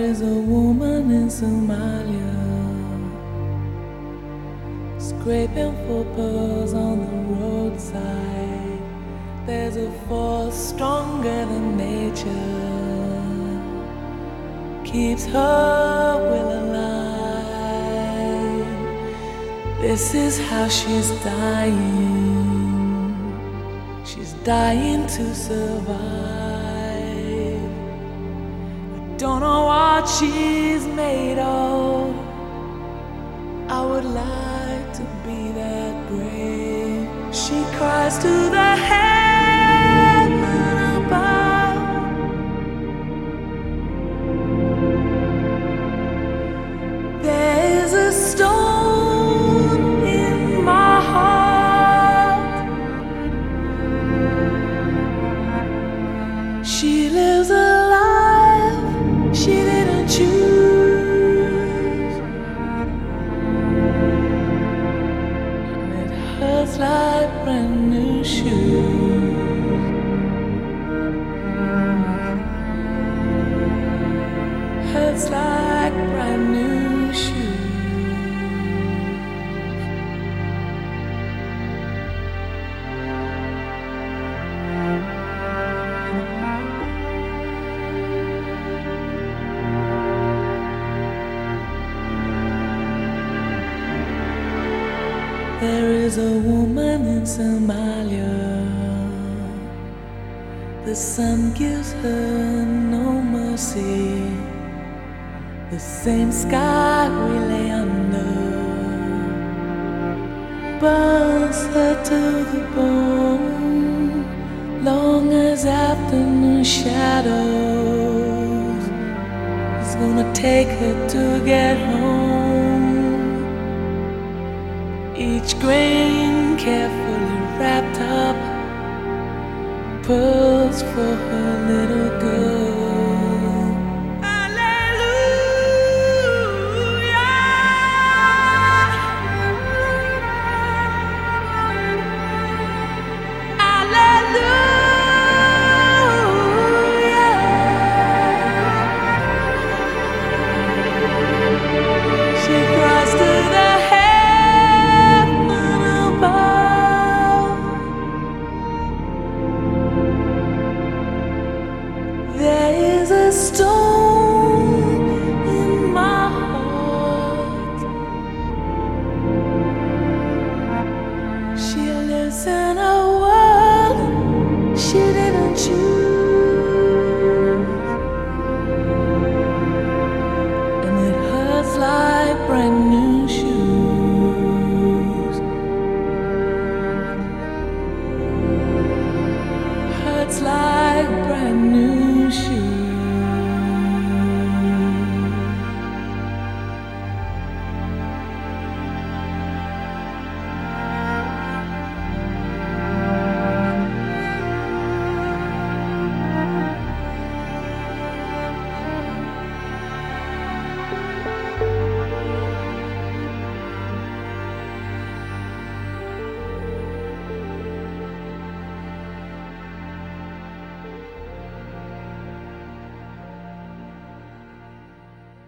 is a woman in Somalia scraping for pearls on the roadside. There's a force stronger than nature, keeps her will alive. This is how she's dying. She's dying to survive. I don't know what she's made of. I would like to be that brave. She cries to the heaven above. There's a stone in my heart. She lives a life she didn't choose. Hurts like brand new shoes. Hurts like brand new shoes. There is a woman in Somalia. The sun gives her no mercy. The same sky we lay under burns her to the bone. Long as afternoon shadows is gonna take her to get home. Each grain carefully wrapped up, pearls for her little girl.